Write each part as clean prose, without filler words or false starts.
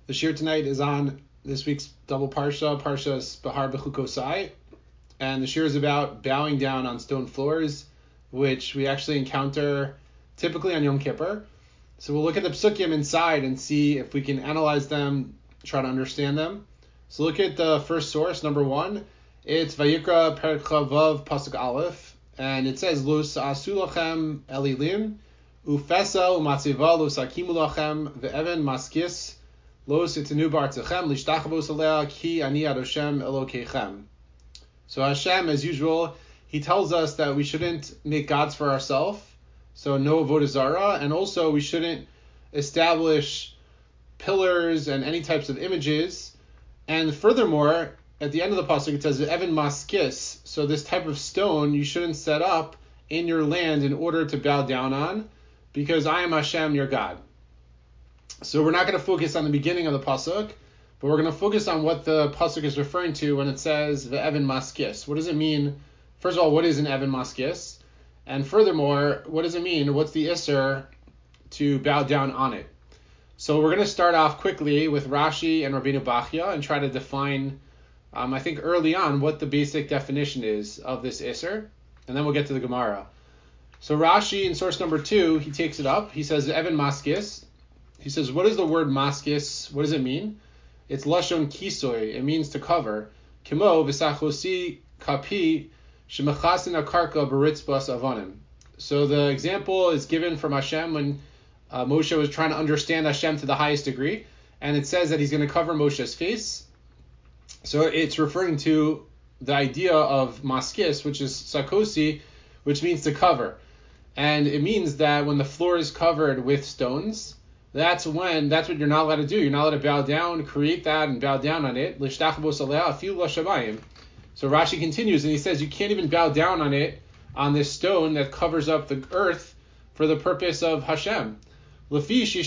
The shir tonight is on this week's double Parshas Bahar Bechukosai, and the shir is about bowing down on stone floors, which we actually encounter typically on Yom Kippur. So we'll look at the psukim inside and see if we can analyze them, try to understand them. So look at the first source, number 1. It's Vayikra Perek Chavav Pasuk Aleph, and it says Lo sa'asu lachem elilim ufesa umatziva lo sakimu lachem ve'even maskis lo sitenu b'artzachem lishtachavos alea ki ani ad Hashem Elokeichem. So Hashem, as usual, he tells us that we shouldn't make gods for ourselves, so no avodah zarah, and also we shouldn't establish pillars and any types of images. And furthermore, at the end of the pasuk it says Evan maskis, so this type of stone you shouldn't set up in your land in order to bow down on, because I am Hashem, your God. So we're not going to focus on the beginning of the pasuk, but we're going to focus on what the pasuk is referring to when it says the Evan maskis. What does it mean? First of all, what is an Evan maskis? And furthermore, what does it mean? What's the isser to bow down on it? So we're going to start off quickly with Rashi and Rabbeinu Bachya and try to define, I think early on, what the basic definition is of this isser, and then we'll get to the Gemara. So Rashi, in source number 2, he takes it up. He says, Evan maskis. He says, what is the word maskis? What does it mean? It's lashon kisoy. It means to cover. Kimo v'sachosi kapi shemechasin akarka beritzbas avonim. So the example is given from Hashem when Moshe was trying to understand Hashem to the highest degree, and it says that he's going to cover Moshe's face. So it's referring to the idea of maskis, which is sakosi, which means to cover. And it means that when the floor is covered with stones, that's what you're not allowed to do. You're not allowed to bow down, create that, and bow down on it. So Rashi continues, and he says you can't even bow down on it, on this stone that covers up the earth for the purpose of Hashem. So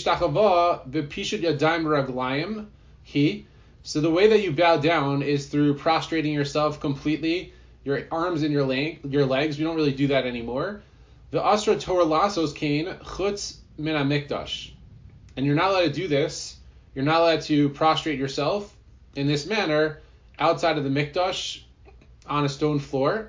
the way that you bow down is through prostrating yourself completely, your arms and your legs. We don't really do that anymore. The Asra Torah Lasos Kain Chutz Min HaMikdash. And you're not allowed to do this. You're not allowed to prostrate yourself in this manner outside of the Mikdash on a stone floor.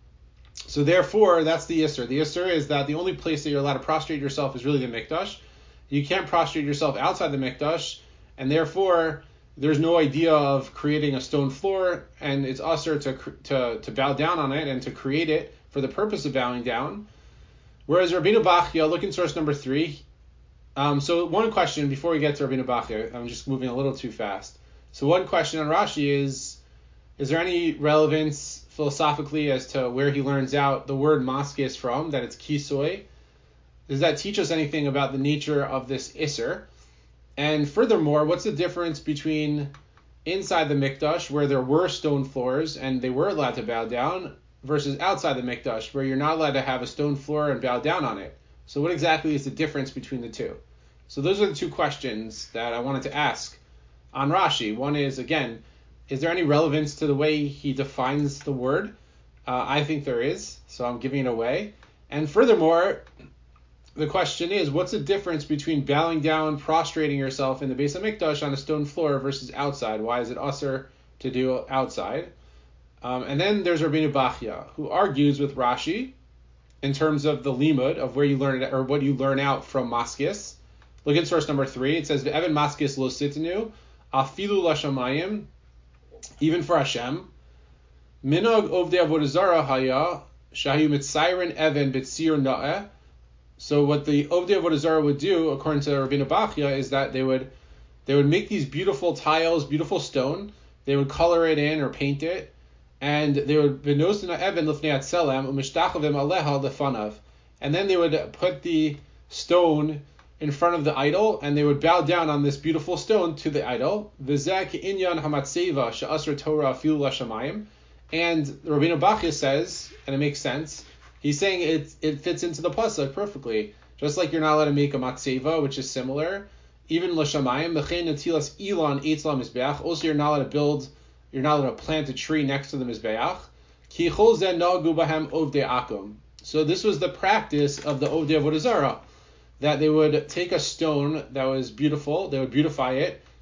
So therefore, that's the Isser. The Isser is that the only place that you're allowed to prostrate yourself is really the Mikdash. You can't prostrate yourself outside the Mikdash, and therefore there's no idea of creating a stone floor, and it's usher to bow down on it and to create it for the purpose of bowing down. Whereas Rabbeinu Bachya, look in source number 3. So one question before we get to Rabbeinu Bachya, I'm just moving a little too fast. So one question on Rashi is there any relevance philosophically as to where he learns out the word maskis from, that it's kisoy? Does that teach us anything about the nature of this isser? And furthermore, what's the difference between inside the Mikdash, where there were stone floors and they were allowed to bow down, versus outside the Mikdash, where you're not allowed to have a stone floor and bow down on it? So what exactly is the difference between the two? So those are the two questions that I wanted to ask on Rashi. One is, again, is there any relevance to the way he defines the word? I think there is, so I'm giving it away. And furthermore, the question is, what's the difference between bowing down, prostrating yourself in the Beis HaMikdash on a stone floor versus outside? Why is it usher to do outside? And then there's Rabbeinu Bachya, who argues with Rashi in terms of the limud, of where you learn it, or what you learn out from maskis. Look at source number 3. It says, Ve'evan maskis lo sitenu, afilu lashamayim, even for Hashem. Minog ovdei avodah zarah haya, shahu mitzayrin even b'tzir na'eh. So what the ovdei avodah zarah would do, according to Rabbeinu Bachya, is that they would make these beautiful tiles, beautiful stone. They would color it in or paint it, and they would v'nosna even lifnei atzelem u'mishtachavim aleha lefanav. And then they would put the stone in front of the idol, and they would bow down on this beautiful stone to the idol. V'zeh inyan hamatzeva she'asra Torah afilu lashamayim. And Rabbeinu Bachya says, and it makes sense, he's saying it fits into the pasuk perfectly. Just like you're not allowed to make a matzeva, which is similar, even l'shamayim, mechein netilas ilan eitz la mizbeach. Also, you're not allowed to plant a tree next to the mizbeach. Ki chol zeh nagu bahem ovdei akum. So this was the practice of the ovdei avodah zarah, that they would take a stone that was beautiful, they would beautify it,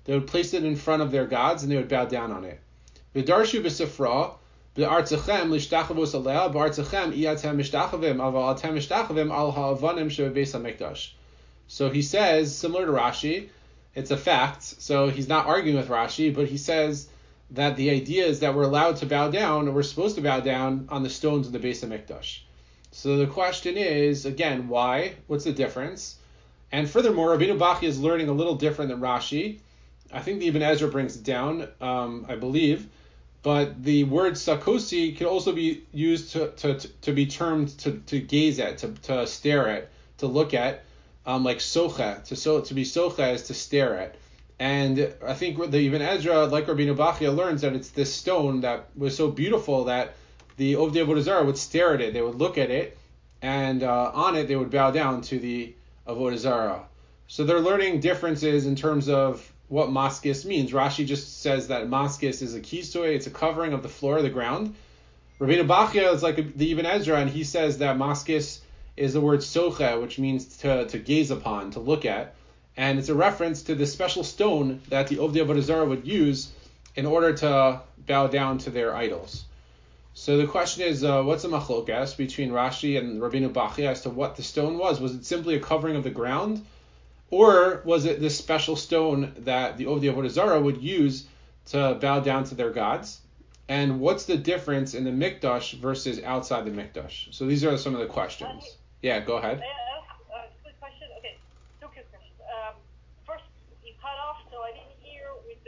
they would place it in front of their gods and they would bow down on it. V'darshu b'sifra b'artzachem lishtachavos aleh b'artzachem iyatem mishtachavim aval atem mishtachavim al ha'avanim shebebeis hamikdash. So he says, similar to Rashi, it's a fact. So he's not arguing with Rashi, but he says that the idea is that we're allowed to bow down, or we're supposed to bow down on the stones of the Beis Hamikdash. So the question is, again, why? What's the difference? And furthermore, Rabbeinu Bachya is learning a little different than Rashi. I think the Ibn Ezra brings it down, I believe. But the word sakosi can also be used to be termed to gaze at, to stare at, to look at, like socha. To be socha is to stare at. And I think the Ibn Ezra, like Rabbeinu Bachya, learns that it's this stone that was so beautiful that the Ovdei Avodah Zarah would stare at it. They would look at it, and on it they would bow down to the Avodah Zarah. So they're learning differences in terms of what maskis means. Rashi just says that maskis is a kisui, it's a covering of the floor, the ground. Rabbeinu Bachya is like the Ibn Ezra, and he says that maskis is the word socha, which means to gaze upon, to look at. And it's a reference to the special stone that the Ovdei Avodah Zarah would use in order to bow down to their idols. So the question is, what's a machlokas between Rashi and Rabbeinu Bachya as to what the stone was? Was it simply a covering of the ground? Or was it this special stone that the Ovdei Avodah Zarah would use to bow down to their gods? And what's the difference in the Mikdash versus outside the Mikdash? So these are some of the questions. Yeah, go ahead. Quick question. Okay, two quick questions. First, you cut off, so I didn't hear with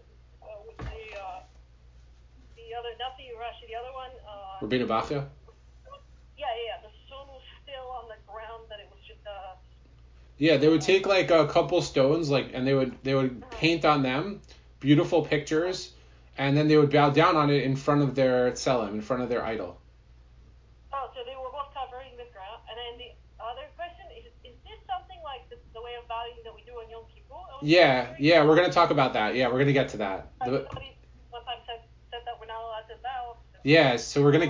the other, not the Rashi, the other one. Rabbeinu Bachya? Yeah. The stone was still on the ground, that it was just Yeah, they would take like a couple stones, and they would paint on them beautiful pictures, and then they would bow down on it in front of their tzelem, in front of their idol. Oh, so they were both covering the ground. And then the other question is this something like the way of bowing that we do on Yom Kippur? Yeah, we're gonna talk about that. Yeah, we're gonna get to that. Somebody one time said that we're not allowed to bow. Yeah, so we're gonna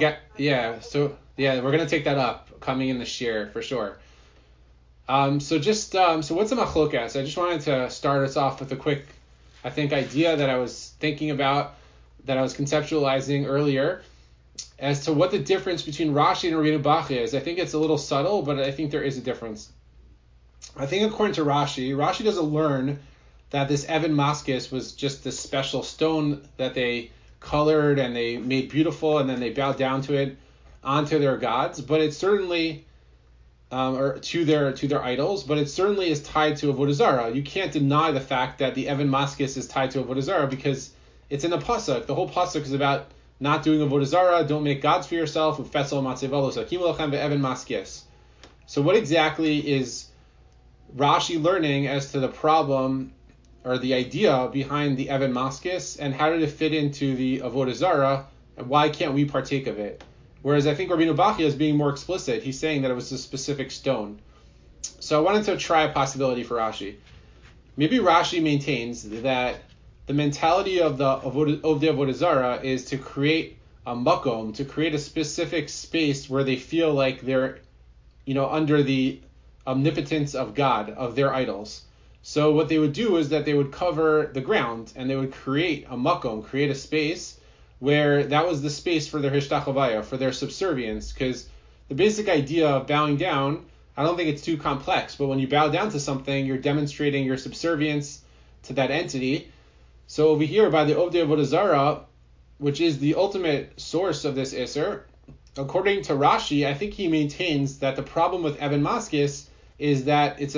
we're gonna take that up coming in this year for sure. So what's a machlokas? I just wanted to start us off with a quick, I think, idea that I was thinking about, that I was conceptualizing earlier, as to what the difference between Rashi and Rabbeinu Bachya is. I think it's a little subtle, but I think there is a difference. I think according to Rashi doesn't learn that this Evan Maskis was just this special stone that they colored and they made beautiful, and then they bowed down to it onto their gods, but it certainly or to their idols, but it certainly is tied to Avodah Zarah. You can't deny the fact that the Evan Maskis is tied to Avodah Zarah because it's in the pasuk. The whole pasuk is about not doing Avodah Zarah. Don't make gods for yourself. Ufetzal matzevalos hakim lachem be'evan maskis. So what exactly is Rashi learning as to the problem or the idea behind the Evan Maskis, and how did it fit into the Avodah Zarah, and why can't we partake of it? Whereas I think Rabbeinu Bachya is being more explicit. He's saying that it was a specific stone. So I wanted to try a possibility for Rashi. Maybe Rashi maintains that the mentality of the Avodah Zarah is to create a makom, to create a specific space where they feel like they're, under the omnipotence of God, of their idols. So what they would do is that they would cover the ground and they would create a makom, create a space where that was the space for their hishtachavaya, for their subservience, because the basic idea of bowing down, I don't think it's too complex, but when you bow down to something, you're demonstrating your subservience to that entity. So over here, by the Ovdei Avodah Zarah, which is the ultimate source of this Isser, according to Rashi, I think he maintains that the problem with Evan Maskis is that it's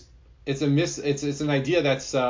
an idea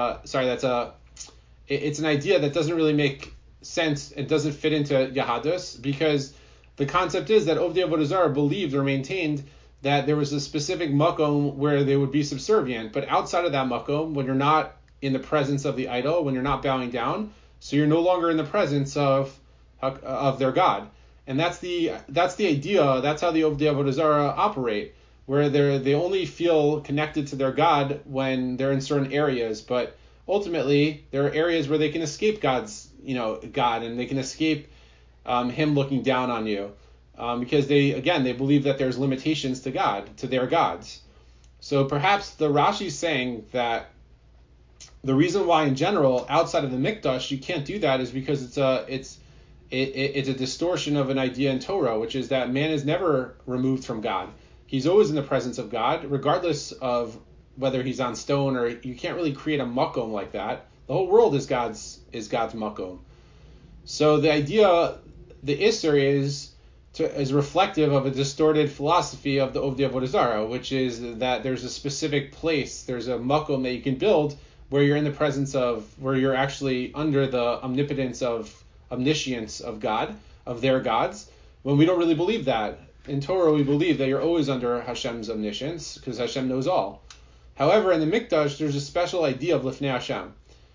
that doesn't really make sense. It doesn't fit into Yahadus, because the concept is that Ovdei Avodah Zarah believed or maintained that there was a specific makom where they would be subservient, but outside of that makom, when you're not in the presence of the idol, when you're not bowing down, so you're no longer in the presence of their God. And that's the idea. That's how the Ovdei Avodah Zarah operate, where they only feel connected to their God when they're in certain areas, but ultimately there are areas where they can escape God, and they can escape him looking down on you, because they believe that there's limitations to God, to their gods. So perhaps the Rashi's saying that the reason why in general outside of the mikdash you can't do that is because it's a distortion of an idea in Torah, which is that man is never removed from God. He's always in the presence of God, regardless of whether he's on stone, or you can't really create a makom like that. The whole world is God's makom. So the idea, the Isser is reflective of a distorted philosophy of the Ovdei Avodah Zarah, which is that there's a specific place, there's a makom that you can build where you're in the presence of, where you're actually under the omnipotence omniscience of God, of their gods, when we don't really believe that. In Torah, we believe that you're always under Hashem's omniscience, because Hashem knows all. However, in the Mikdash, there's a special idea of Lifnei Hashem.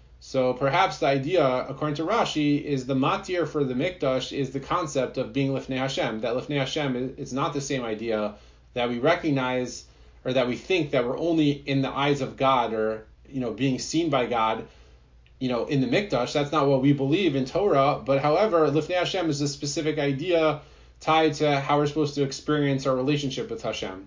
So perhaps the idea, according to Rashi, is the matir for the Mikdash is the concept of being Lifnei Hashem. That Lifnei Hashem is not the same idea that we recognize, or that we think that we're only in the eyes of God, or being seen by God, in the Mikdash. That's not what we believe in Torah. But however, Lifnei Hashem is a specific idea tied to how we're supposed to experience our relationship with Hashem.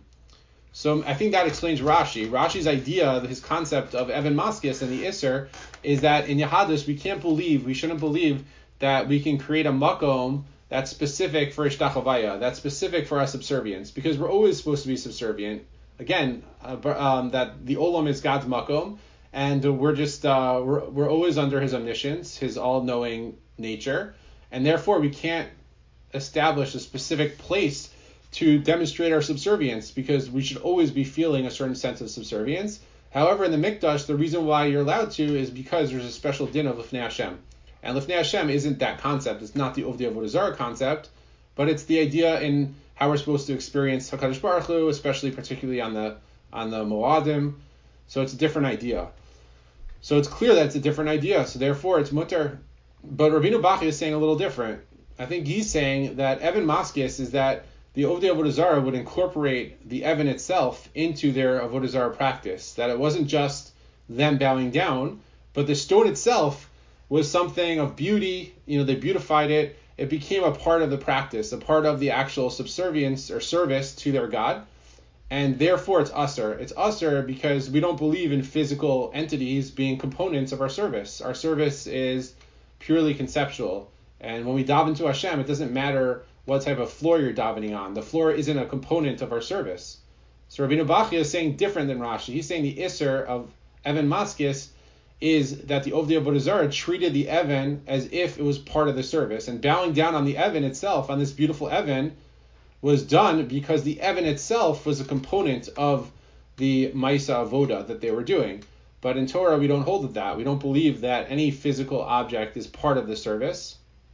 So I think that explains Rashi. Rashi's idea, his concept of Evan Maskis and the Isser, is that in Yahadus we shouldn't believe that we can create a makom that's specific for Ishtachavaya, that's specific for our subservience, because we're always supposed to be subservient. Again, that the Olam is God's makom, and we're just we're always under his omniscience, his all-knowing nature, and therefore we can't establish a specific place to demonstrate our subservience, because we should always be feeling a certain sense of subservience. However, in the Mikdash, the reason why you're allowed to is because there's a special din of Lifnei Hashem. And Lifnei Hashem isn't that concept. It's not the Ovdei Avodah Zarah concept, but it's the idea in how we're supposed to experience HaKadosh Baruch Hu, especially particularly on the Moadim. So it's a different idea. So it's clear that it's a different idea. So therefore, it's mutter. But Rabbeinu Bachya is saying a little different. I think he's saying that Evan Maskis is that the Ovdei Avodah Zarah would incorporate the Evan itself into their Avodah Zarah practice. That it wasn't just them bowing down, but the stone itself was something of beauty. They beautified it. It became a part of the practice, a part of the actual subservience or service to their God. And therefore it's Asr. It's Asr because we don't believe in physical entities being components of our service. Our service is purely conceptual. And when we daven to Hashem, it doesn't matter what type of floor you're davening on. The floor isn't a component of our service. So Rabbeinu Bachya is saying different than Rashi. He's saying the Isser of Evan Maskis is that the Ovdei Avodah Zarah treated the Evan as if it was part of the service. And bowing down on the Evan itself, on this beautiful Evan, was done because the Evan itself was a component of the Maisa Avoda that they were doing. But in Torah, we don't hold to that. We don't believe that any physical object is part of the service.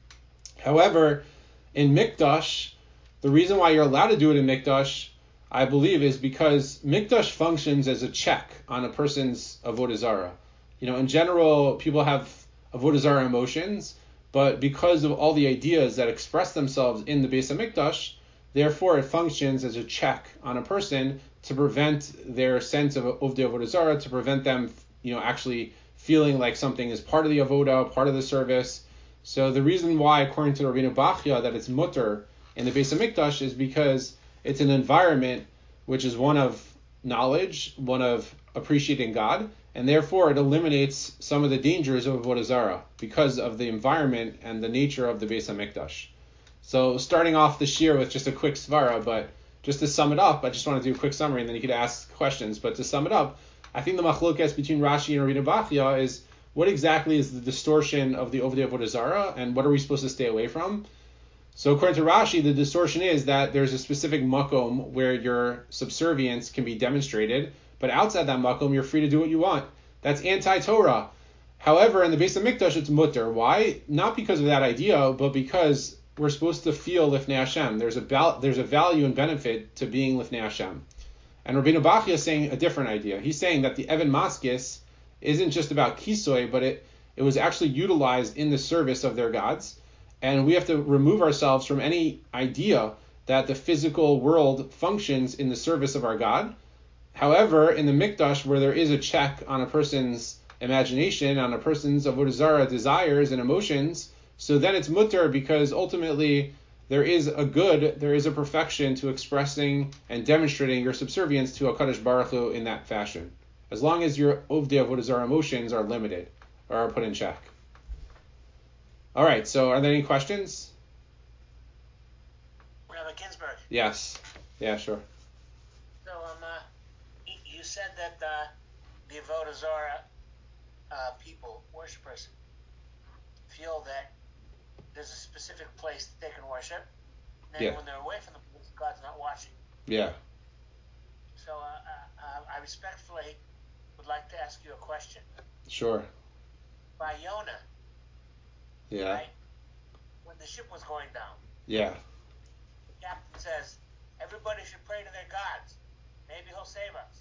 However, in Mikdash, the reason why you're allowed to do it in Mikdash, I believe, is because Mikdash functions as a check on a person's Avodah Zarah. In general, people have Avodah Zarah emotions, but because of all the ideas that express themselves in the Beis HaMikdash, therefore it functions as a check on a person to prevent their sense of Ovdei Avodah Zarah, to prevent them, actually feeling like something is part of the Avodah, part of the service. So the reason why, according to Rabbeinu Bachya, that it's mutter in the Beis HaMikdash is because it's an environment which is one of knowledge, one of appreciating God, and therefore it eliminates some of the dangers of Avodah Zarah because of the environment and the nature of the Beis HaMikdash. So starting off the shir with just a quick svara, but just to sum it up, I just want to do a quick summary and then you could ask questions. But to sum it up, I think the machlokes between Rashi and Rabbeinu Bachya is what exactly is the distortion of the Ovdei Avodah Zarah and what are we supposed to stay away from? So according to Rashi, the distortion is that there's a specific makom where your subservience can be demonstrated, but outside that makom, you're free to do what you want. That's anti-Torah. However, in the Beis HaMikdash, it's mutter. Why? Not because of that idea, but because we're supposed to feel Lifnei Hashem. There's a value and benefit to being Lifnei Hashem. And Rabbeinu Bachya is saying a different idea. He's saying that the Evan Maskis isn't just about kisoy, but it was actually utilized in the service of their gods. And we have to remove ourselves from any idea that the physical world functions in the service of our God. However, in the Mikdash, where there is a check on a person's imagination, on a person's Avodah Zarah desires and emotions, so then it's mutter because ultimately there is a perfection to expressing and demonstrating your subservience to HaKadosh Baruch Hu in that fashion. as long as your Ovdei Avodah Zarah emotions are limited or are put in check. All right, so are there any questions? Rabbi Ginsburg. Yes. Yeah, sure. So, you said that the Avodah Zarah people, worshippers, feel that there's a specific place that they can worship, and then when they're away from the place, God's not watching. Yeah. So, I respectfully would like to ask you a question. Sure. By Yonah, Yeah. right? When the ship was going down, Yeah. the captain says, everybody should pray to their gods. Maybe he'll save us.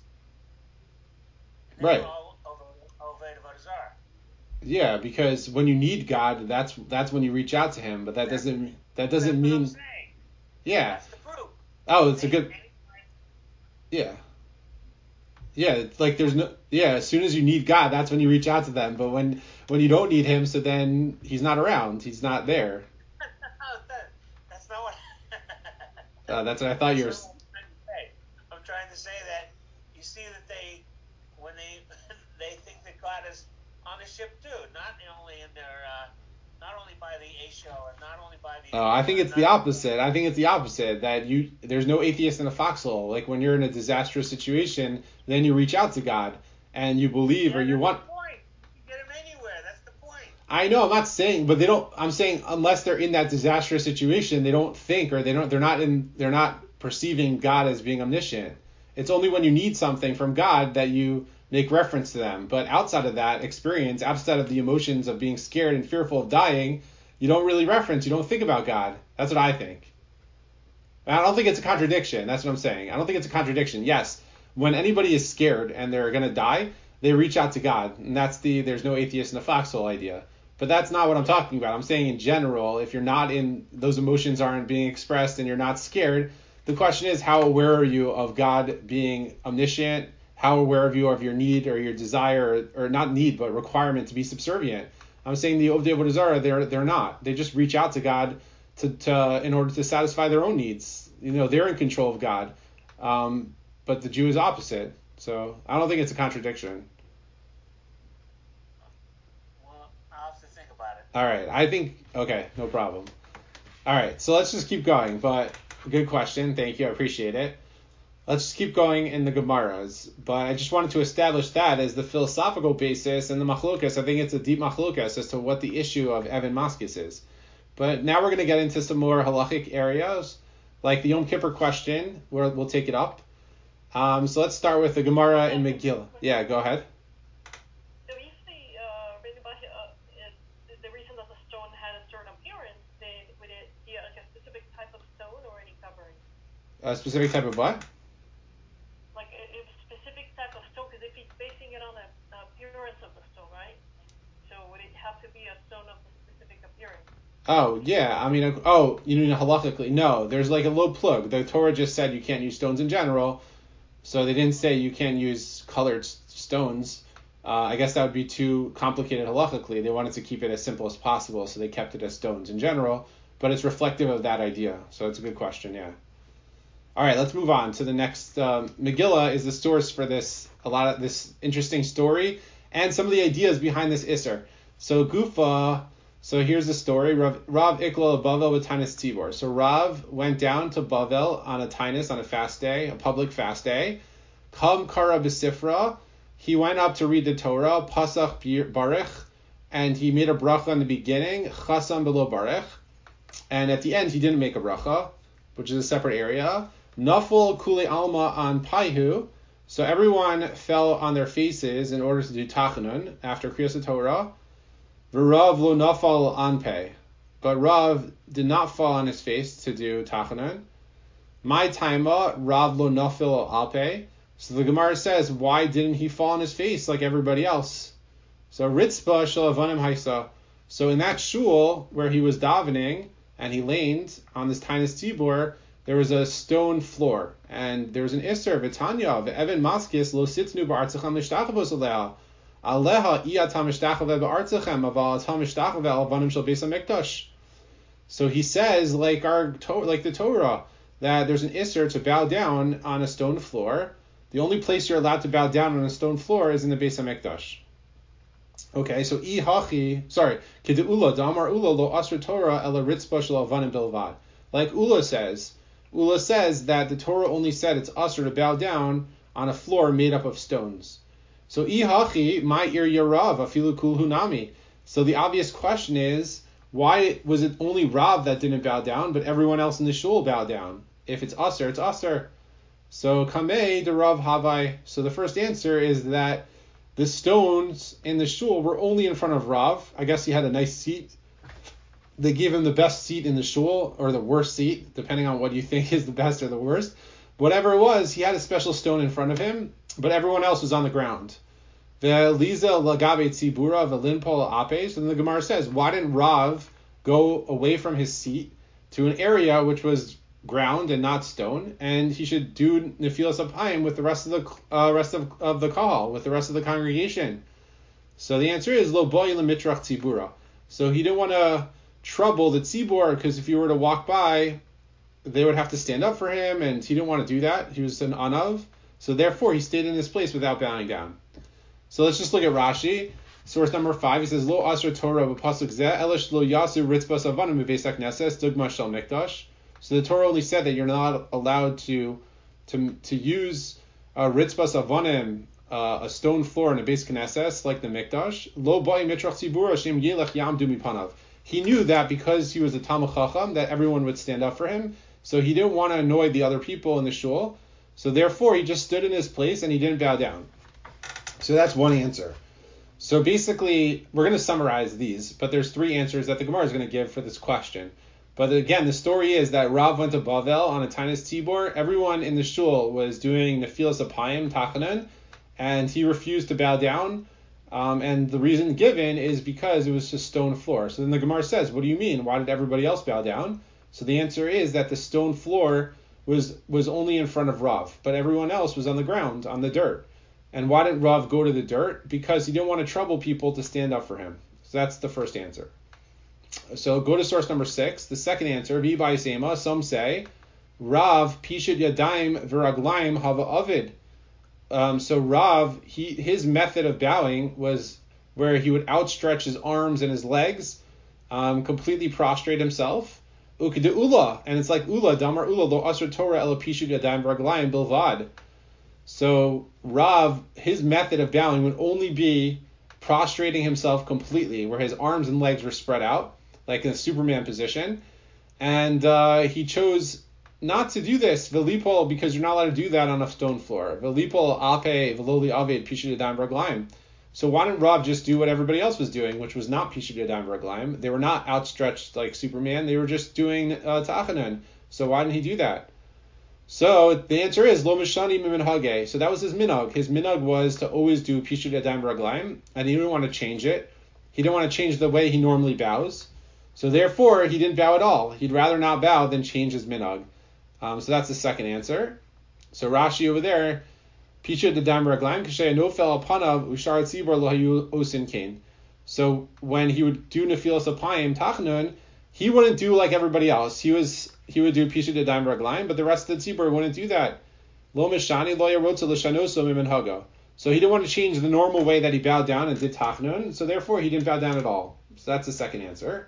And then Right. we're all over Avodah Zarah. Yeah, because when you need God, that's when you reach out to Him. But that doesn't mean. That's what I'm saying. Yeah. That's the proof. Oh, it's a good. Yeah. Yeah, it's like there's no. Yeah, as soon as you need God, that's when you reach out to them. But when you don't need Him, so then He's not around. He's not there. That's not what. That's what I thought you were. I'm trying to say that you see that when they think that God is on the ship too, not only in their, not only by the Aisho and not only by the. Oh, I think it's the opposite. I think it's the opposite. That there's no atheist in a foxhole. Like when you're in a disastrous situation, then you reach out to God and you believe or you want. That's the point. You get him anywhere. That's the point. I know. I'm not saying, but they don't. I'm saying unless they're in that disastrous situation, they don't think or they're not perceiving God as being omniscient. It's only when you need something from God that you make reference to them. But outside of that experience, outside of the emotions of being scared and fearful of dying, you don't really reference, you don't think about God. That's what I think. I don't think it's a contradiction. That's what I'm saying. I don't think it's a contradiction. Yes, when anybody is scared and they're going to die, they reach out to God. And that's there's no atheist in a foxhole idea. But that's not what I'm talking about. I'm saying in general, if you're not in, those emotions aren't being expressed and you're not scared, the question is, how aware are you of God being omniscient? How aware of you of your need or your desire, or not need, but requirement to be subservient? I'm saying the Ovdei Avodah Zarah, they're not. They just reach out to God to in order to satisfy their own needs. They're in control of God. But the Jew is opposite. So I don't think it's a contradiction. Well, I'll have to think about it. All right. Okay, no problem. All right. So let's just keep going. But good question. Thank you. I appreciate it. Let's just keep going in the Gemaras, but I just wanted to establish that as the philosophical basis and the machlokas. I think it's a deep machlokas as to what the issue of Evan Maskis is. But now we're going to get into some more halachic areas, like the Yom Kippur question, where we'll take it up. So let's start with the Gemara in Megillah. Yeah, go ahead. So if the reason that the stone had a certain appearance, then would it be like a specific type of stone or any covering? A specific type of what? Because if he's basing it on the appearance of the stone, right? So would it have to be a stone of a specific appearance? Oh, yeah. I mean, you mean halachically? No, there's like a low plug. The Torah just said you can't use stones in general, so they didn't say you can't use colored stones. I guess that would be too complicated halachically. They wanted to keep it as simple as possible, so they kept it as stones in general, but it's reflective of that idea. So it's a good question, yeah. All right, let's move on to the next. Megillah is the source for a lot of this interesting story and some of the ideas behind this Isser. So Gufa, so here's the story. Rav Ikla Bavel with Tainus Tzibor. So Rav went down to Bavel on a Tainus, on a fast day, a public fast day. Kam Kara B'Sifra, he went up to read the Torah, Pasach Baruch, and he made a bracha in the beginning, Chasam B'lo Baruch, and at the end he didn't make a bracha, which is a separate area. Nafal Kuli Alma on Paihu, so everyone fell on their faces in order to do Tachanun after Kriyas Torah. V'Rav lo nafal on pei, but Rav did not fall on his face to do Tachanun. My taima Rav lo nafil al pei. So the Gemara says, why didn't he fall on his face like everybody else? So Ritzpa shel avanim haisa. So in that shul where he was davening and he leaned on this Tainus Tzibor, there was a stone floor, and there was an Isser, Vitanya, Ve'evan Maskis, Lo Sitnu Ba'artzechem Nishtachavos Aleha, Aleha Iyatam Nishtachave Ba'artzechem, Aval Atam Nishtachave Al Vanim Shel Beis HaMikdash. So he says, like the Torah, that there's an Isser to bow down on a stone floor, The only place you're allowed to bow down on a stone floor is in the Beis HaMikdash. Okay, so Kede'ula, Damar Ula lo asra Torah ela ritzba shel avanim bilvad. Like Ula says that the Torah only said it's asr to bow down on a floor made up of stones. So Ihachi, my ir yarav, afilu kul hunami. So the obvious question is, why was it only Rav that didn't bow down, but everyone else in the shul bowed down? If it's asr, it's asr. So Kamei de Rav Havai. So the first answer is that the stones in the shul were only in front of Rav. I guess he had a nice seat. They gave him the best seat in the shul, or the worst seat, depending on what you think is the best or the worst. Whatever it was, he had a special stone in front of him, but everyone else was on the ground. The Liza Lagabe Tzibura Velinpol Apes, and the Gemara says, why didn't Rav go away from his seat to an area which was ground and not stone, and he should do Nefilas Apayim with the rest of the kahal, with the rest of the congregation? So the answer is Lo Boy Lemitrach Tzibura. So he didn't want to trouble the tzibur, because if you were to walk by, they would have to stand up for him, and he didn't want to do that. He was an anav, so therefore he stayed in his place without bowing down. So let's just look at Rashi. Source number 5, he says, Lo asra Torah b'pasuk zeh, elish lo yasu ritzbas avanim b'beis hakneses, dugma shel mikdash. So the Torah only said that you're not allowed to use ritzbas avanim, a stone floor in a beis knesses like the mikdash. Lo ba'i mitrach tzibur Hashem yelech yamdu mipanav. He knew that because he was a Talmid Chacham, that everyone would stand up for him, so he didn't want to annoy the other people in the shul. So therefore, he just stood in his place and he didn't bow down. So that's one answer. So basically, we're going to summarize these, but there's 3 answers that the Gemara is going to give for this question. But again, the story is that Rav went to Bavel on a Tainis Tzibor. Everyone in the shul was doing Nefilas Apayim, Tachanan, and he refused to bow down. And the reason given is because it was just stone floor. So then the Gemara says, what do you mean? Why did everybody else bow down? So the answer is that the stone floor was only in front of Rav, but everyone else was on the ground, on the dirt. And why didn't Rav go to the dirt? Because he didn't want to trouble people to stand up for him. So that's the first answer. So go to source number 6. The second answer, V'bai Sema, some say, Rav Pishud Yadayim V'raglayim Hava Avid. So Rav, his method of bowing was where he would outstretch his arms and his legs, completely prostrate himself. Ukede Ula, and it's like Ula, Damar Ula, Lo Asra Torah Ela Pishud Yadayim V'raglayim Bilvad. So Rav, his method of bowing would only be prostrating himself completely, where his arms and legs were spread out, like in a Superman position. And he chose not to do this, velipol, because you're not allowed to do that on a stone floor. Velipol ape veloli aved pishud yadayim raglaim. So why didn't Rav just do what everybody else was doing, which was not pishud yadayim raglaim? They were not outstretched like Superman. They were just doing tachanan. So why didn't he do that? So the answer is lo mishani miminhage. So that was his minhag. His minhag was to always do pishud yadayim raglaim, and he didn't want to change it. He didn't want to change the way he normally bows. So therefore, he didn't bow at all. He'd rather not bow than change his minhag. So that's the second answer. So Rashi over there, Pishud yadayim raglaim kashay nofel apanav ushar tzibor lo hayu osin kain. So when he would do nefilas apayim tachnun, he wouldn't do like everybody else. He would do Pishud yadayim raglaim, but the rest of the tzibor wouldn't do that. Lo mishani lo yarotza l'shanoso miminhago. So he didn't want to change the normal way that he bowed down and did tachnun. So therefore, he didn't bow down at all. So that's the second answer.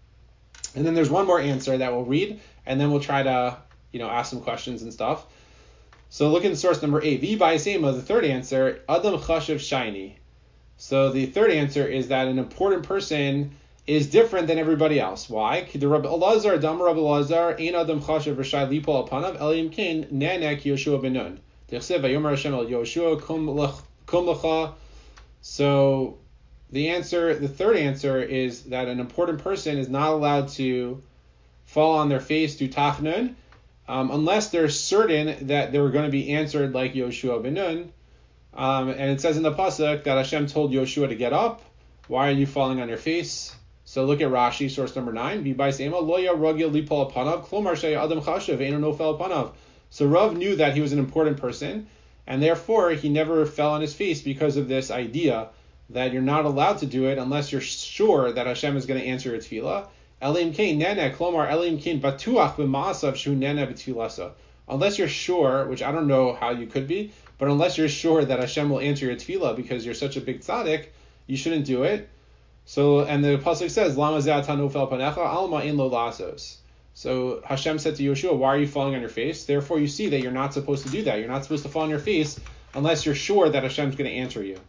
And then there's one more answer that we'll read, and then we'll try to, ask some questions and stuff. So look in source number 8. V'bai Sema, the third answer, Adam Chashav Shaini. So the third answer is that an important person is different than everybody else. Why? The Rabbi Elazar, Dam Rabbi Elazar, Ein Adam Chashav Rashai Lipol Apanav, Elim Kain, Nanek Yoshua Ben Nun. Dichsev Vayomer Hashem El Yoshua Kum Lecha. So the third answer is that an important person is not allowed to fall on their face, do tachnun, unless they're certain that they were going to be answered like Yoshua ben Nun. And it says in the pasuk that Hashem told Yoshua to get up. Why are you falling on your face? So look at Rashi, source number 9. So Rav knew that he was an important person, and therefore he never fell on his face because of this idea that you're not allowed to do it unless you're sure that Hashem is going to answer your tefillah. Unless you're sure, which I don't know how you could be, but unless you're sure that Hashem will answer your tefillah because you're such a big tzaddik, you shouldn't do it. So, and the pasuk says, Lama ze'ata nofel panecha alma ein lo lasos. So Hashem said to Yoshua, why are you falling on your face? Therefore you see that you're not supposed to do that. You're not supposed to fall on your face unless you're sure that Hashem's going to answer you.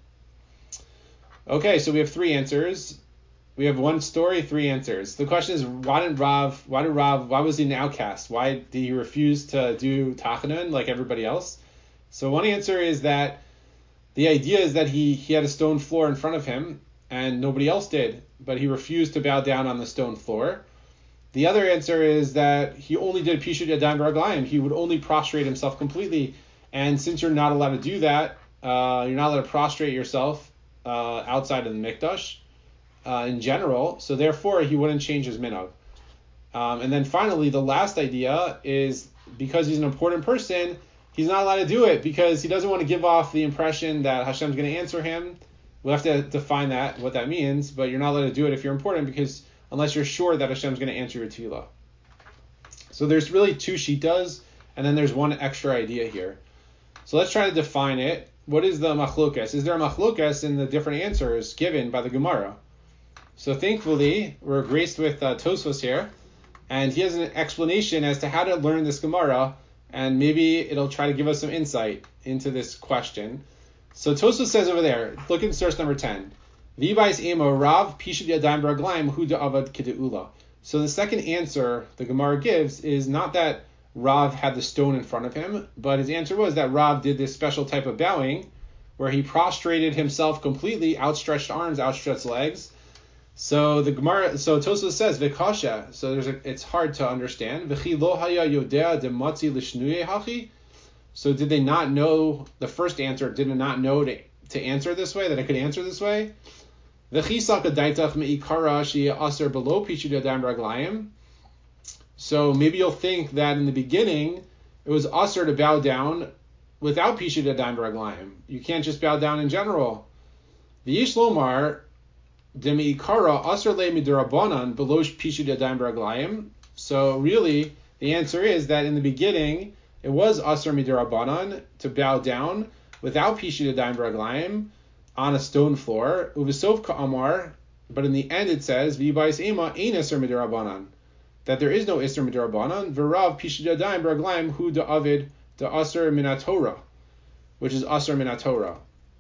Okay, so we have 3 answers. We have 1 story, 3 answers. The question is, why was he an outcast? Why did he refuse to do Tachanun like everybody else? So one answer is that the idea is that he had a stone floor in front of him and nobody else did, but he refused to bow down on the stone floor. The other answer is that he only did Pishut Yadayim V'Raglayim. He would only prostrate himself completely. And since you're not allowed to do that, you're not allowed to prostrate yourself outside of the Mikdash in general, so therefore he wouldn't change his minhag. And then finally, the last idea is because he's an important person, he's not allowed to do it because he doesn't want to give off the impression that Hashem's going to answer him. We'll have to define what that means, but you're not allowed to do it if you're important because unless you're sure that Hashem's going to answer your tefillah. So there's really 2 shitas, and then there's 1 extra idea here. So let's try to define it. What is the machlokas? Is there a machlokas in the different answers given by the Gemara? So thankfully, we're graced with Tosfos here, and he has an explanation as to how to learn this Gemara, and maybe it'll try to give us some insight into this question. So Tosfos says over there, look at source number 10. V'bais emo rav pishut yadayim b'raglayim hu da'avad k'de'ula. So the second answer the Gemara gives is not that Rav had the stone in front of him, but his answer was that Rav did this special type of bowing where he prostrated himself completely, outstretched arms, outstretched legs. So the Gemara, so Tosfos says v'kasha. So it's hard to understand. V'chi lo haya yodea dematzi l'shnuye hachi. So did they not know? The first answer did not know to answer this way, that it could answer this way. V'chi saka daitach me'ikara shi aser below pishut yadayim raglayim. So maybe you'll think that in the beginning it was aser to bow down without pishut yadayim raglayim. You can't just bow down in general. V'yish lomar demiikara aser le midirabanan below pishut yadayim raglayim. So really, the answer is that in the beginning it was aser midirabanan to bow down without pishut yadayim raglayim on a stone floor. Uvesov ka'amar, but in the end it says v'yibais ema ein aser midirabanan, that there is no Isser Midirabanan, V'rav Pishut Yadayim B'Raglayim Hu Da'avid Da'aser Minatorah, which is Aser Minatorah.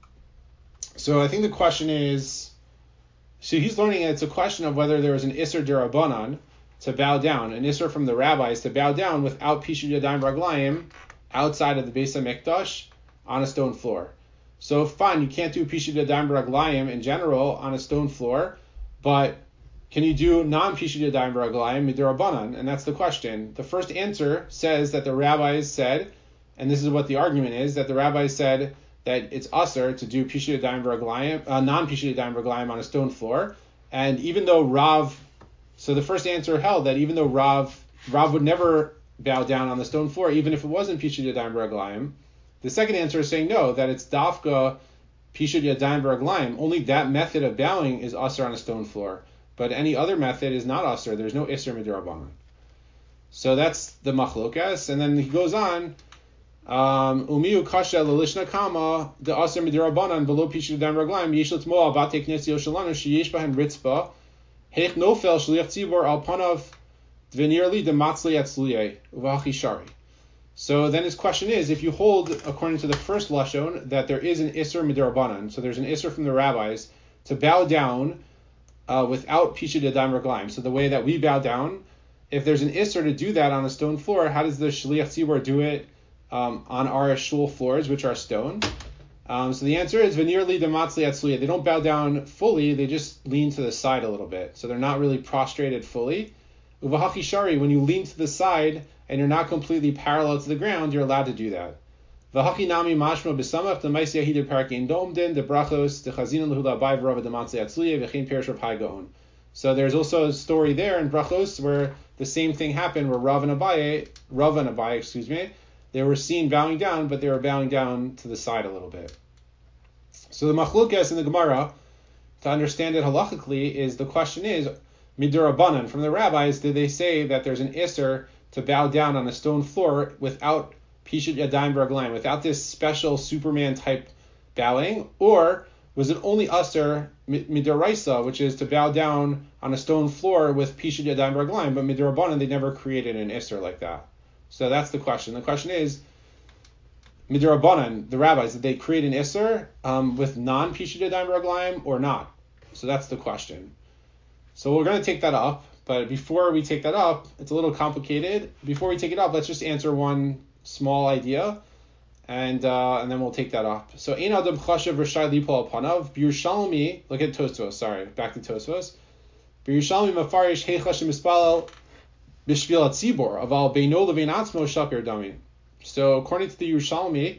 So I think the question is, so he's learning it's a question of whether there is an Isser D'Rabanan to bow down, an Isser from the rabbis to bow down without Pishut Yadayim B'Raglayim outside of the Beis HaMikdash on a stone floor. So fine, you can't do Pishut Yadayim B'Raglayim in general on a stone floor, but can you do non-Pishut Yadayim B'Raglayim midirabanan? And that's the question. The first answer says that the rabbis said, and this is what the argument is, that the rabbis said that it's usher to do Pishut Yadayim B'Raglayim, non-Pishut Yadayim B'Raglayim on a stone floor. And even though so the first answer held that even though Rav would never bow down on the stone floor, even if it wasn't Pishut Yadayim B'Raglayim. The second answer is saying no, that it's dafka Pishut Yadayim B'Raglayim. Only that method of bowing is usher on a stone floor. But any other method is not asr. There's no isser midirabanan. So that's the machlokas. And then he goes on, umiu kasha lelishna kama the asr midirabanan below pishut yadayim raglayim yesh l'tmoa bate knesio shalanu sheyesh bahem ritzpa heich nofel shliach tzibor al panav dvenirli dematzli atzliyeh uvachi shari. So then his question is, if you hold, according to the first lashon, that there is an isser midirabanan, so there's an isser from the rabbis to bow down without Pishut Yadayim Raglayim. So the way that we bow down, if there's an Isser to do that on a stone floor, how does the Shliach Tzibor do it on our shul floors, which are stone? So the answer is Venirli Dematzli Atzliya. They don't bow down fully, they just lean to the side a little bit. So they're not really prostrated fully. Uvahachi Shari, when you lean to the side and you're not completely parallel to the ground, you're allowed to do that. V'hachi nami mashma b'samach d'maisi ahidir parakin domdin de brachos de chazinon l'hula abai v'rava d'matzli atzliya v'chein perish Rav Hai Gaon. So there's also a story there in brachos where the same thing happened, where Rav and Abai, they were seen bowing down, but they were bowing down to the side a little bit. So the machlukas in the Gemara, to understand it halachically, is the question is midurabanan, from the rabbis, did they say that there's an isser to bow down on a stone floor without Pishut Yadayim B'Raglayim, without this special Superman type bowing, or was it only Aser Midaraisa, which is to bow down on a stone floor with Pishut Yadayim B'Raglayim, but Midarabanan they never created an Isser like that. So that's the question. The question is, Midarabanan, the rabbis, did they create an Isser with non-Pishut Yadayim B'Raglayim or not? So that's the question. So we're going to take that up, but before we take that up, it's a little complicated. Before we take it up, let's just answer one small idea, and then we'll take that up. So Ein Adam Chashav Rashai Lipol Apanav, B'Yerushalmi, look at Tosfos, back to Tosfos. B'Yerushalmi Mafarish Heichash Mispalel B'Shvil Atzibor, Aval Beino Levein Atzmo Shapir Dami. So according to the Yerushalmi,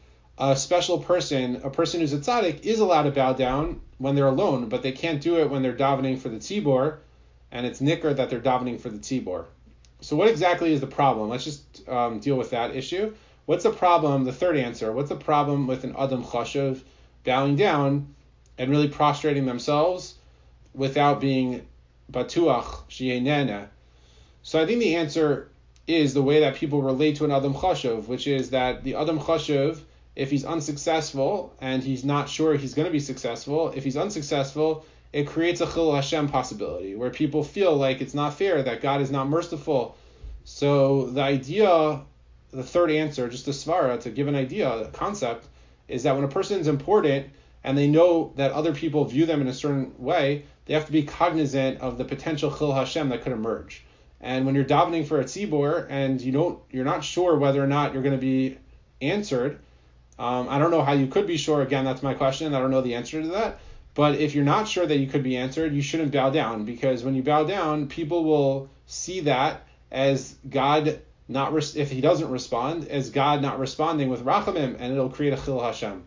a special person, a person who's a tzaddik, is allowed to bow down when they're alone, but they can't do it when they're davening for the tzibor, and it's nicker that they're davening for the tzibor. So what exactly is the problem? Let's just deal with that issue. What's the problem, the third answer, what's the problem with an Adam Chashav bowing down and really prostrating themselves without being Batuach Shienena? So I think the answer is the way that people relate to an Adam Chashav, which is that the Adam Chashav, if he's unsuccessful and he's not sure he's going to be successful, if he's unsuccessful, it creates a Chil Hashem possibility where people feel like it's not fair, that God is not merciful. So the idea, the third answer, just a svara, to give an idea, a concept, is that when a person is important and they know that other people view them in a certain way, they have to be cognizant of the potential Chil Hashem that could emerge. And when you're davening for a tzibor and you're not sure whether or not you're going to be answered, I don't know how you could be sure. Again, that's my question. I don't know the answer to that. But if you're not sure that you could be answered, you shouldn't bow down, because when you bow down, people will see that as God if he doesn't respond, as God not responding with rachamim, and it'll create a chil Hashem.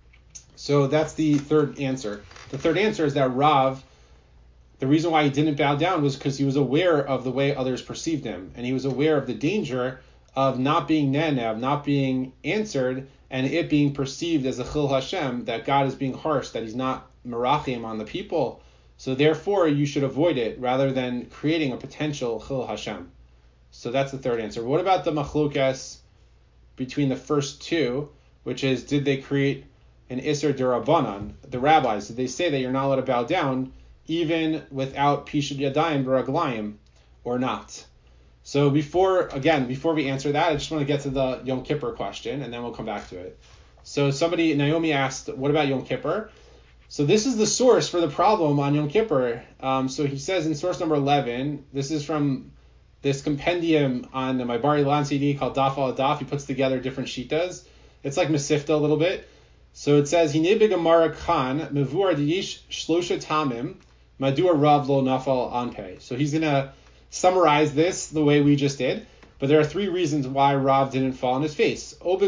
So that's the third answer. The third answer is that Rav, the reason why he didn't bow down was because he was aware of the way others perceived him, and he was aware of the danger of not being nenev, not being answered, and it being perceived as a chil Hashem, that God is being harsh, that he's not merachim on the people. So therefore, you should avoid it rather than creating a potential chil Hashem. So that's the third answer. What about the machlokas between the first two, which is, did they create an Isser Durabanan? The rabbis, did they say that you're not allowed to bow down even without Pishut Yadayim B'Raglayim or not? So before we answer that, I just want to get to the Yom Kippur question, and then we'll come back to it. So Naomi asked, what about Yom Kippur? So this is the source for the problem on Yom Kippur. So he says in source number 11, this is from this compendium on my Bar Ilan CD called Daf al Daf. He puts together different shitas. It's like Mesifta a little bit. So it says, Hine begamara Khan, Mevur Diyish Shlosha Tamim, Madua Rav Lo Nafal Anpei. So he's going to summarize this the way we just did, but there are three reasons why Rav didn't fall on his face. One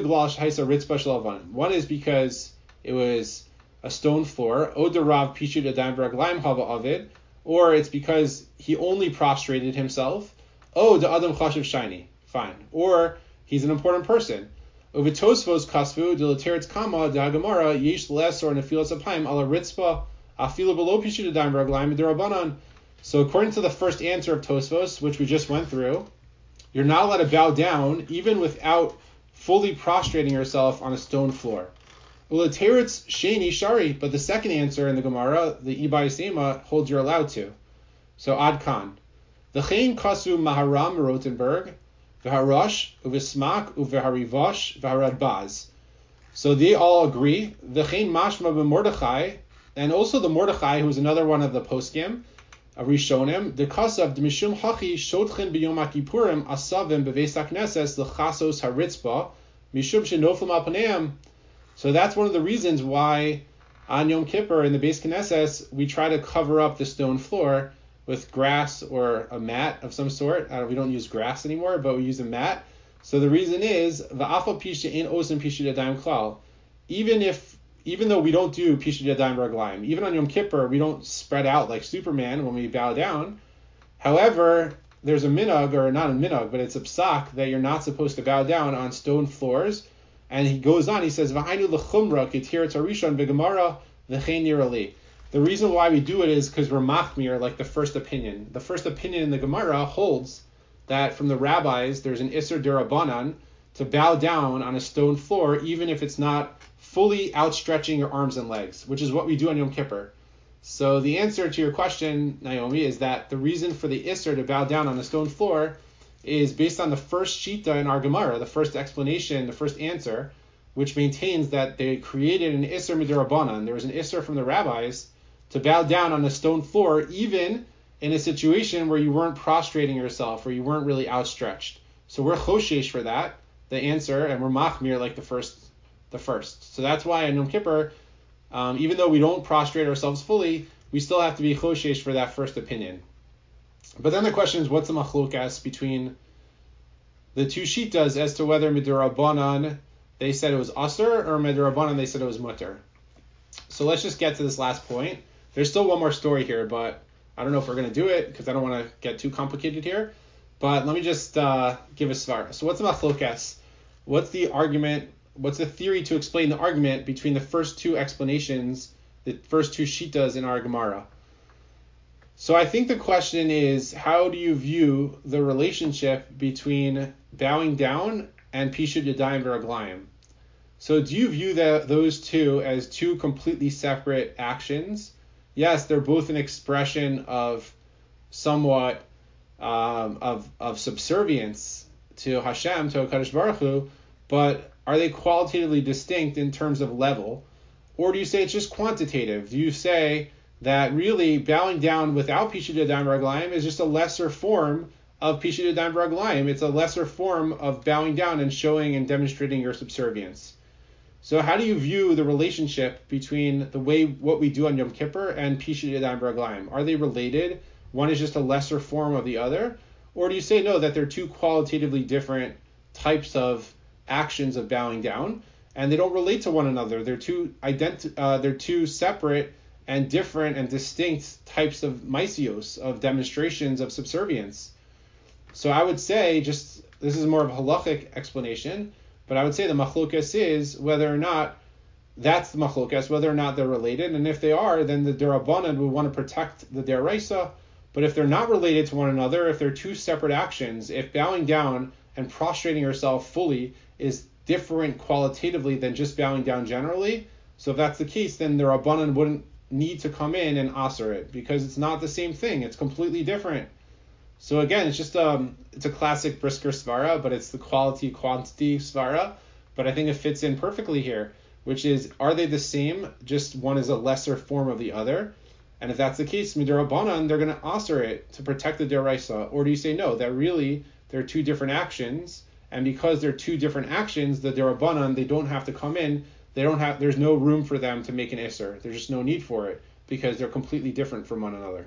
is because it was a stone floor, Rav Pishut Yadayim B'Raglayim Hava Avid, or it's because he only prostrated himself. The Adam Chashav Shiny, fine. Or he's an important person. Tosfos Kasvu Dilateretz Kama Dagamara Yesh Lesor Nefilas Apayim Ala Ritzpa Afilu Below Pishut Yadayim B'Raglayim Derabanan. So according to the first answer of Tosfos, which we just went through, you're not allowed to bow down even without fully prostrating yourself on a stone floor. Ulateritz Sheni Shari, but the second answer in the Gemara, the Ibai Sema, holds you're allowed to. So Ad Khan. V'chein kasu Maharam Rotenberg, v'harash, u'v'smak, u'v'harivash, v'haradbaz. So they all agree. V'chein mashma b'Mordechai, and also the Mordechai, who's another one of the poskim, Rishonim, the kasav d'mishum hachi shotchen b'yom ha'kipurim asavim b'veis ha'knesses l'chasos haritzba mishum shenoflim al paneim. So that's one of the reasons why on Yom Kippur in the Beis Knesses we try to cover up the stone floor with grass or a mat of some sort. We don't use grass anymore, but we use a mat. So the reason is va'afal pisha in osim pishut yadayim klal. Even though we don't do Pishut Yadayim B'Raglayim, even on Yom Kippur, we don't spread out like Superman when we bow down. However, there's a minhag, or not a minhag, but it's a psak that you're not supposed to bow down on stone floors. And he goes on, he says, V'hainu l'chumra k'tirat harishon v'gemara v'chein nirali. The reason why we do it is because we're machmir, like the first opinion. The first opinion in the Gemara holds that from the rabbis, there's an Isser Derabanan, to bow down on a stone floor, even if it's not fully outstretching your arms and legs, which is what we do on Yom Kippur. So the answer to your question, Naomi, is that the reason for the Isser to bow down on a stone floor is based on the first Shita in our Gemara, the first explanation, the first answer, which maintains that they created an Isser Midrabanan. There was an Isser from the rabbis to bow down on a stone floor, even in a situation where you weren't prostrating yourself, or you weren't really outstretched. So we're choshesh for that, the answer, and we're machmir like the first. So that's why on Yom Kippur, even though we don't prostrate ourselves fully, we still have to be choshesh for that first opinion. But then the question is, what's the machlokas between the two shitas as to whether midirabanan they said it was aser, or midirabanan they said it was mutter? So let's just get to this last point. There's still one more story here, but I don't know if we're going to do it because I don't want to get too complicated here. But let me just give a svara. So what's the machlokas? What's the argument? What's the theory to explain the argument between the first two explanations, the first two shitas in our Gemara? So I think the question is, how do you view the relationship between bowing down and pishut yadayim v'raglayim? So do you view those two as two completely separate actions? Yes, they're both an expression of somewhat of subservience to Hashem, to HaKadosh Baruch Hu, but are they qualitatively distinct in terms of level? Or do you say it's just quantitative? Do you say that really bowing down without Pishut Yadayim Raglayim is just a lesser form of Pishut Yadayim Raglayim? It's a lesser form of bowing down and showing and demonstrating your subservience. So how do you view the relationship between what we do on Yom Kippur and Pishut Yadayim Raglayim? Are they related? One is just a lesser form of the other? Or do you say no, that they're two qualitatively different types of actions of bowing down, and they don't relate to one another? They're two separate and different and distinct types of maisios, of demonstrations of subservience. So I would say, this is more of a halachic explanation, but I would say the machlokas is whether or not that's the machlokas, whether or not they're related, and if they are, then the derabanan would want to protect the deraisa. But if they're not related to one another, if they're two separate actions, if bowing down and prostrating yourself fully is different qualitatively than just bowing down generally, so if that's the case, then the Rabbanan wouldn't need to come in and aser it, because it's not the same thing. It's completely different. So again, it's just it's a classic Brisker svara, but it's the quantity svara. But I think it fits in perfectly here, which is, are they the same? Just one is a lesser form of the other. And if that's the case, midirabanan, they're going to aser it to protect the deraisa. Or do you say no, that really they're two different actions, and because they're two different actions, the derabanan, they don't have to come in. There's no room for them to make an isser. There's just no need for it because they're completely different from one another.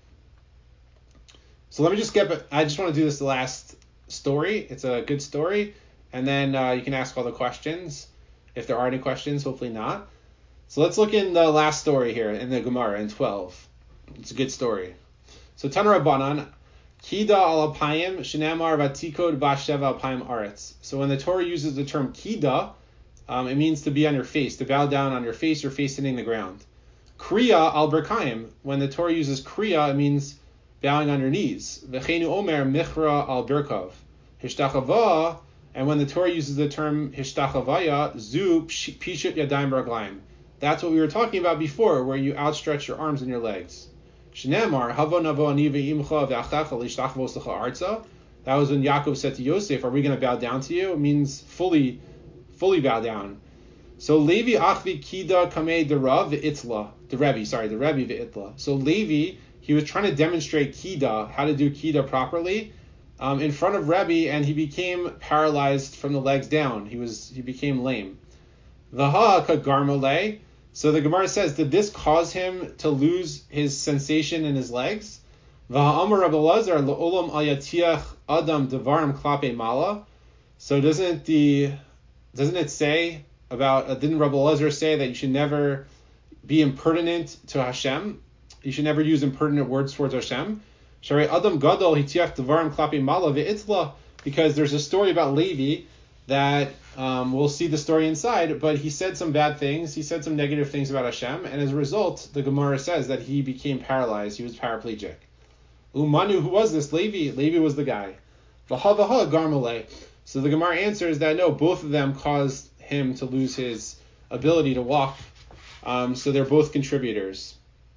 So let me I just want to do this last story. It's a good story, and then you can ask all the questions if there are any questions. Hopefully not. So let's look in the last story here in the Gemara in 12. It's a good story. So Tana Rabbanan, Kida al apayim shenamar vatikod basheva apayim aretz. So when the Torah uses the term Kida, it means to be on your face, to bow down on your face or face hitting the ground. Kriya al berkayim. When the Torah uses Kriya, it means bowing on your knees. V'cheinu omer michra al berkov. Hishtachava, and when the Torah uses the term hishtachavaya, zu pishut yadayim raglayim. That's what we were talking about before, where you outstretch your arms and your legs. Shneamar havo navo ani ve'imcha ve'achacha lishtachvos lecha arza. That was when Yaakov said to Yosef, "Are we going to bow down to you?" It means fully bow down. So Levi achvi kida kamei derav ve'itla. The Rebbe ve'itla. So Levi, he was trying to demonstrate kida, how to do kida properly, in front of Rebbe, and he became paralyzed from the legs down. He became lame. Vaha kagarmole. So the Gemara says, did this cause him to lose his sensation in his legs? V'ha'amar Rabbi Elazar le'olam ayatiach adam devarim klape mala. So doesn't it say about, didn't Rabbi Elazar say that you should never be impertinent to Hashem? You should never use impertinent words towards Hashem. Shari adam gadol hitiach devarim klape mala ve'itla. Because there's a story about Levi that we'll see the story inside, but he said some bad things, he said some negative things about Hashem, and as a result, the Gemara says that he became paralyzed, he was paraplegic. Umanu, who was this? Levi was the guy. V'ha garmale. So the Gemara answers that no, both of them caused him to lose his ability to walk. So they're both contributors.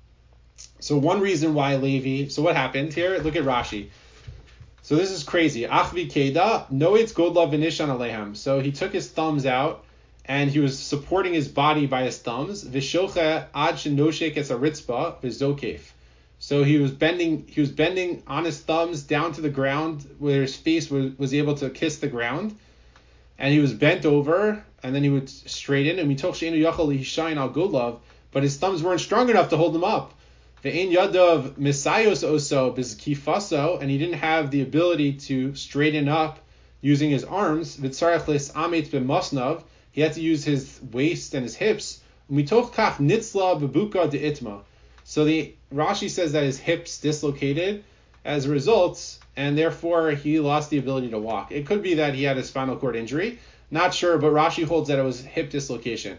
So one reason why Levi, so what happened here? Look at Rashi. So this is crazy. Achvi Keda, Noitz Godla Vinishan Alehem. So he took his thumbs out and he was supporting his body by his thumbs. Vishoche Ad Shenoshek Es Aritzba Vizokef. So he was bending on his thumbs down to the ground where his face was able to kiss the ground. And he was bent over and then he would straighten. And we told Sheinu Yachal Hishayin Al Godlav, but his thumbs weren't strong enough to hold him up. Ve'en yadav misayos oso bizkifaso, and he didn't have the ability to straighten up using his arms. V'tzarech lis amet b'masnav, he had to use his waist and his hips. Mitoch kach nitzla bebuka de'itma. So the Rashi says that his hips dislocated as a result, and therefore he lost the ability to walk. It could be that he had a spinal cord injury, not sure, but Rashi holds that it was hip dislocation.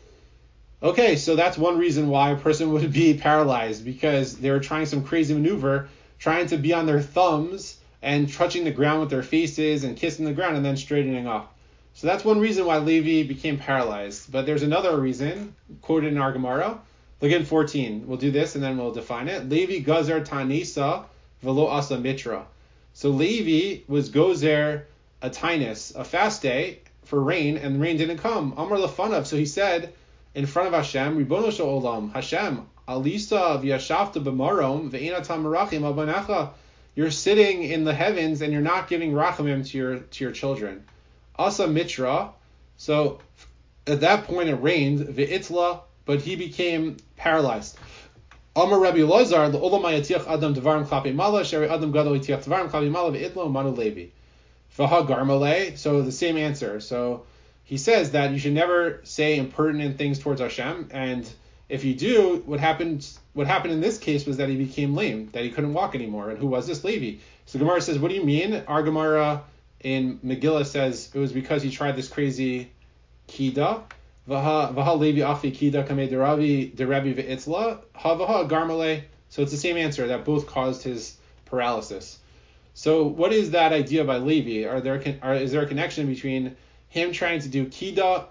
Okay, so that's one reason why a person would be paralyzed, because they were trying some crazy maneuver, trying to be on their thumbs and touching the ground with their faces and kissing the ground and then straightening up. So that's one reason why Levi became paralyzed. But there's another reason, quoted in our Gemara. Look at 14. We'll do this and then we'll define it. Levi Gazar Tanisa Velo Asa Mitra. So Levi was Gozer a Tainus, a fast day for rain, and the rain didn't come. Amar Lefanav. So he said, in front of Hashem, Ribono Shel Olam, Hashem, Alisa v'yashavta b'marom ve'inatam merachim al banecha. You're sitting in the heavens and you're not giving rachamim to your children. Asa mitra. So at that point it rained ve'itla, but he became paralyzed. Amar Rabbi Lazar, l'olam hayatiach adam devarim klapi mala, sheri adam gadol yitiach devarim klapi mala ve'itla umanu levi. V'ha garmalei. So the same answer. So he says that you should never say impertinent things towards Hashem, and if you do, what happened in this case was that he became lame, that he couldn't walk anymore. And who was this? Levi. So Gemara says, what do you mean? Our Gemara in Megillah says it was because he tried this crazy kida. Vaha Levi afi kida kame derabi ve'itzla. Ha vaha garmale. So it's the same answer, that both caused his paralysis. So what is that idea by Levi? Is there a connection between him trying to do kida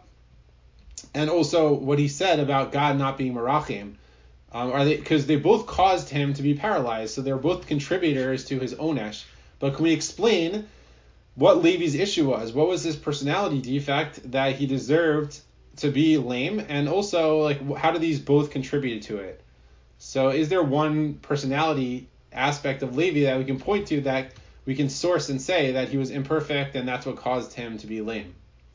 and also what he said about God not being merachim? Because they both caused him to be paralyzed, so they're both contributors to his onesh. But can we explain what Levi's issue was? What was his personality defect that he deserved to be lame? And also, like, how do these both contribute to it? So is there one personality aspect of Levi that we can point to that we can source and say that he was imperfect and that's what caused him to be lame?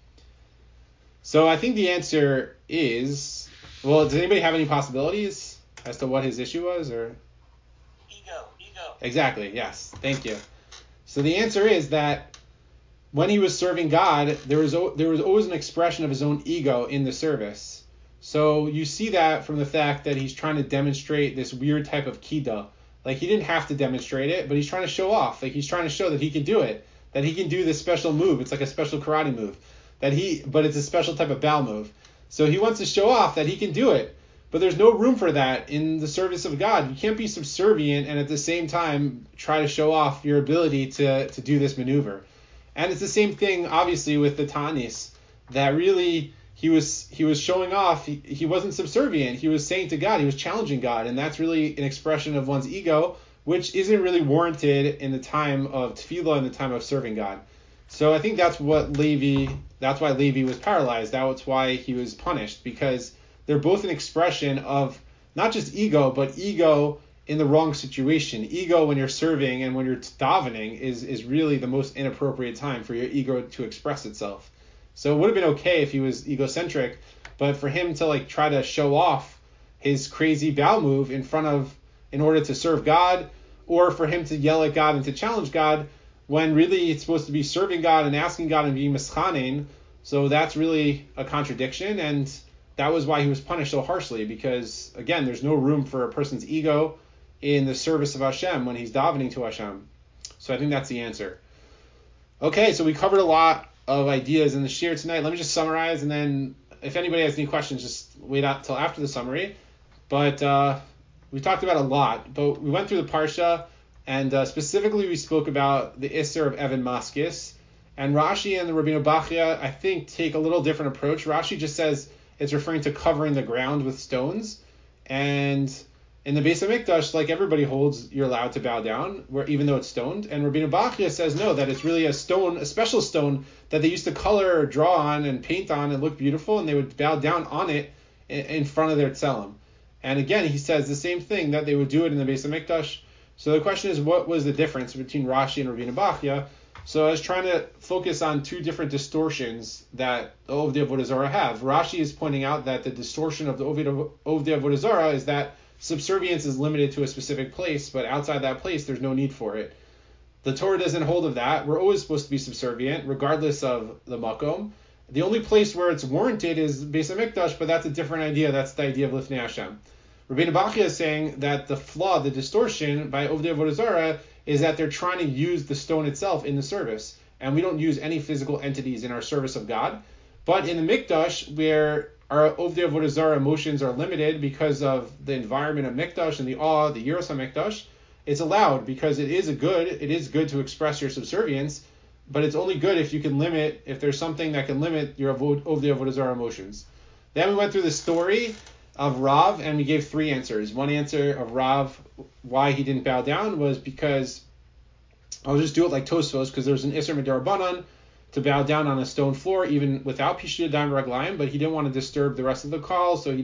So I think the answer is, well, does anybody have any possibilities as to what his issue was? Or Ego. Exactly, yes. Thank you. So the answer is that when he was serving God, there was always an expression of his own ego in the service. So you see that from the fact that he's trying to demonstrate this weird type of kida. Like, he didn't have to demonstrate it, but he's trying to show off. Like, he's trying to show that he can do it, that he can do this special move. It's like a special karate move. But it's a special type of bow move. So he wants to show off that he can do it. But there's no room for that in the service of God. You can't be subservient and at the same time try to show off your ability to do this maneuver. And it's the same thing, obviously, with the Tanis, that really he was showing off. He wasn't subservient. He was saying to God, he was challenging God. And that's really an expression of one's ego, which isn't really warranted in the time of tefillah, in the time of serving God. So I think that's why Levi was paralyzed. That's why he was punished, because they're both an expression of not just ego, but ego in the wrong situation. Ego when you're serving and when you're davening is really the most inappropriate time for your ego to express itself. So it would have been okay if he was egocentric, but for him to like try to show off his crazy bow move in order to serve God, or for him to yell at God and to challenge God, when really it's supposed to be serving God and asking God and being mischanin. So that's really a contradiction, and that was why he was punished so harshly, because, again, there's no room for a person's ego in the service of Hashem when he's davening to Hashem. So I think that's the answer. Okay, so we covered a lot of ideas in the shir tonight. Let me just summarize, and then if anybody has any questions, just wait out till after the summary. But we talked about a lot, but we went through the parsha, and specifically we spoke about the Isser of Evan Maskis, And Rashi and the Rabbeinu Bachya, I think, take a little different approach. Rashi just says it's referring to covering the ground with stones. And in the Beis HaMikdash, like everybody holds, you're allowed to bow down, even though it's stoned. And Rabbeinu Bachya says no, that it's really a stone, a special stone that they used to color or draw on and paint on and look beautiful, and they would bow down on it in front of their tzelem. And again, he says the same thing, that they would do it in the Beis HaMikdash. So the question is, what was the difference between Rashi and Rabbeinu Bachya? So I was trying to focus on two different distortions that the Ovdei Avodah Zarah have. Rashi is pointing out that the distortion of the Ovdei Avodah Zarah is that subservience is limited to a specific place, but outside that place, there's no need for it. The Torah doesn't hold of that. We're always supposed to be subservient, regardless of the makom. The only place where it's warranted is Beis HaMikdash, but that's a different idea. That's the idea of Lifnei Hashem. Rabbeinu Bachya is saying that the flaw, the distortion by Ovdei Avodah Zarah is that they're trying to use the stone itself in the service. And we don't use any physical entities in our service of God. But in the Mikdash, where our Ovdei Avodah Zarah emotions are limited because of the environment of Mikdash and the awe, the Yiras HaMikdash, it's allowed because it is good to express your subservience, but it's only good if you can limit, if there's something that can limit your Ovdei Avodah Zarah emotions. Then we went through the story of Rav, and we gave three answers. One answer of Rav, why he didn't bow down, was because, I'll just do it like Tosfos, because there's an Isser Midarabanan to bow down on a stone floor, even without Pishut Yadayim Raglayim, but he didn't want to disturb the rest of the call, so he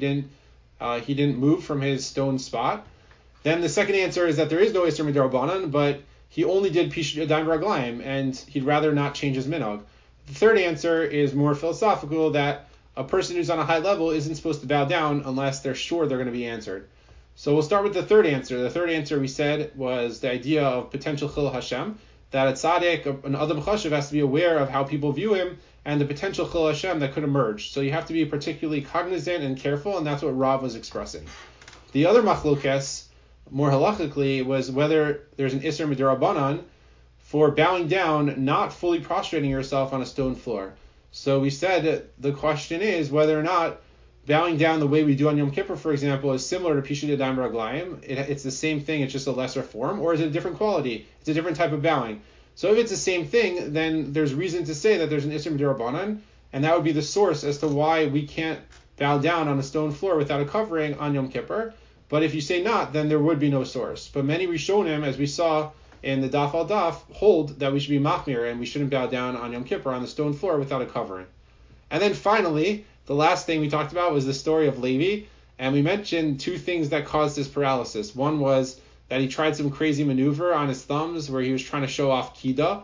didn't move from his stone spot. Then the second answer is that there is no Isser Midarabanan, but he only did Pishut Yadayim Raglayim, and he'd rather not change his minhag. The third answer is more philosophical, that a person who's on a high level isn't supposed to bow down unless they're sure they're going to be answered. So we'll start with the third answer. The third answer we said was the idea of potential Chil Hashem, that a tzaddik, an Adam Chashav, has to be aware of how people view him and the potential Chil Hashem that could emerge. So you have to be particularly cognizant and careful, and that's what Rav was expressing. The other machlokes, more halachically, was whether there's an Isser Midarabanan for bowing down, not fully prostrating yourself on a stone floor. So we said that the question is whether or not bowing down the way we do on Yom Kippur, for example, is similar to Pishut Yadayim Raglayim. It's the same thing, it's just a lesser form, or is it a different quality? It's a different type of bowing. So if it's the same thing, then there's reason to say that there's an Isser Midarabanan, and that would be the source as to why we can't bow down on a stone floor without a covering on Yom Kippur. But if you say not, then there would be no source. But many Rishonim, as we saw in the Daf al Daf, hold that we should be machmir and we shouldn't bow down on Yom Kippur on the stone floor without a covering. And then finally, the last thing we talked about was the story of Levi, and we mentioned two things that caused his paralysis. One was that he tried some crazy maneuver on his thumbs where he was trying to show off Kida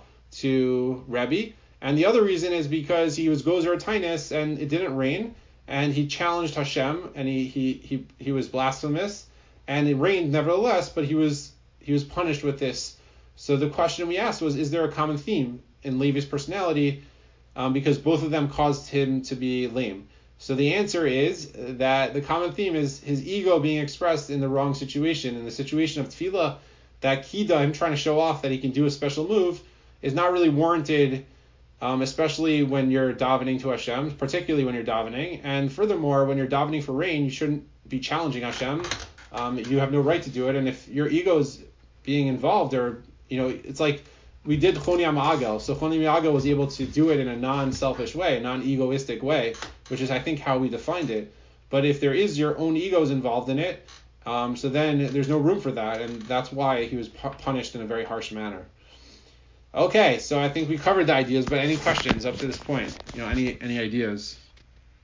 to Rebbe, and the other reason is because he was Gozer Tainus and it didn't rain, and he challenged Hashem, and he was blasphemous, and it rained nevertheless, but he was punished with this. So the question we asked was, is there a common theme in Levi's personality? Because both of them caused him to be lame. So the answer is that the common theme is his ego being expressed in the wrong situation. In the situation of tefillah, that kida, him trying to show off that he can do a special move, is not really warranted, especially when you're davening to Hashem, particularly when you're davening. And furthermore, when you're davening for rain, you shouldn't be challenging Hashem. You have no right to do it. And if your ego is being involved, or it's like we did Choni Ma'agel. So Choni Ma'agel was able to do it in a non-selfish way, a non-egoistic way, which is, I think, how we defined it. But if there is your own egos involved in it, so then there's no room for that, and that's why he was punished in a very harsh manner. Okay, so I think we covered the ideas, but any questions up to this point? Any ideas?